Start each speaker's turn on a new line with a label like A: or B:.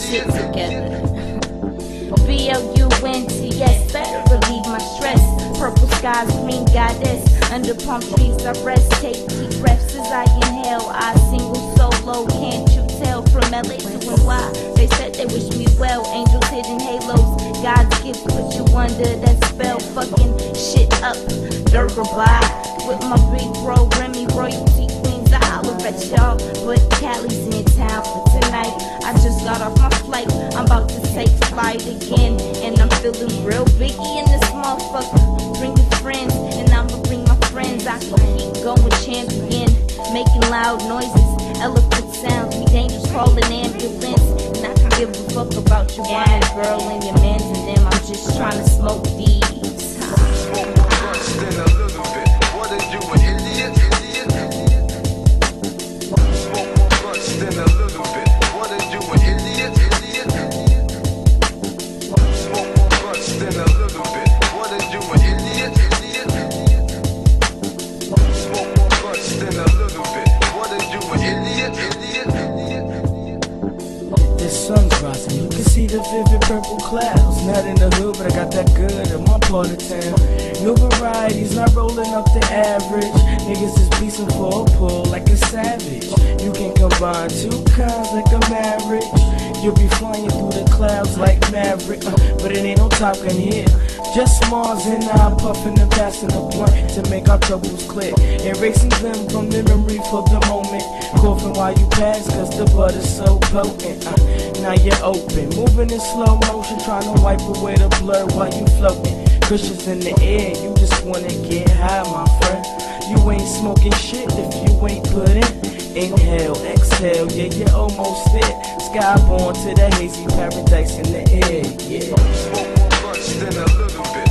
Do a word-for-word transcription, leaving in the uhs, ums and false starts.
A: shit together. B L U N T S, better relieve my stress. Purple skies, green goddess. Under palm trees I rest. Take deep breaths as I inhale. I single solo, can't you tell? From L A to N Y, they said they wish me well. Angels hidden halos, God's gift put you under that spell. Fucking shit up, dirt goodbye. With my big bro, Remy, royalty queens, I holler at y'all. But Cali's in town for tonight. I just got off my flight, I'm about to take flight again. And I'm feeling real biggie in this motherfucker. Bring your friends, and I'ma bring my friends. I can keep going, champion, making loud noises, elephant sounds. We dangerous, call an ambulance. And I can give a fuck about your wine, girl, and your mans and them. I'm just trying to smoke these.
B: Smoke more blunts than a little bit. What are you, an idiot? Idiot? Smoke more blunts than a little bit. What are you, an idiot? Idiot? Smoke more blunts than a little bit. What are you, an idiot? Idiot? Smoke more blunts than a little bit. What are you, an idiot? Idiot?
C: The sun's rising, you can see the vivid purple clouds. Not in the hood, but I got that good in my part of town. New varieties, not rolling up the average. Niggas is beastin' for a pull like a savage. You can combine two kinds like a marriage. You'll be flying through the clouds like Maverick, uh, but it ain't no Top Gun here. Just Mars and I puffin' and passing the blunt to make our troubles clear. Erasing them from the memory for the moment. Coughing while you pass cause the butter's so potent. Uh, now you're open, moving in slow motion, trying to wipe away the blur while you floating. Cushions in the air, you just wanna get high, my friend. You ain't smoking shit if you ain't putting. Inhale, exhale, yeah, you're almost there. Skyborn to the hazy paradise in the air, yeah.
B: Smoke more blunts than a little bit.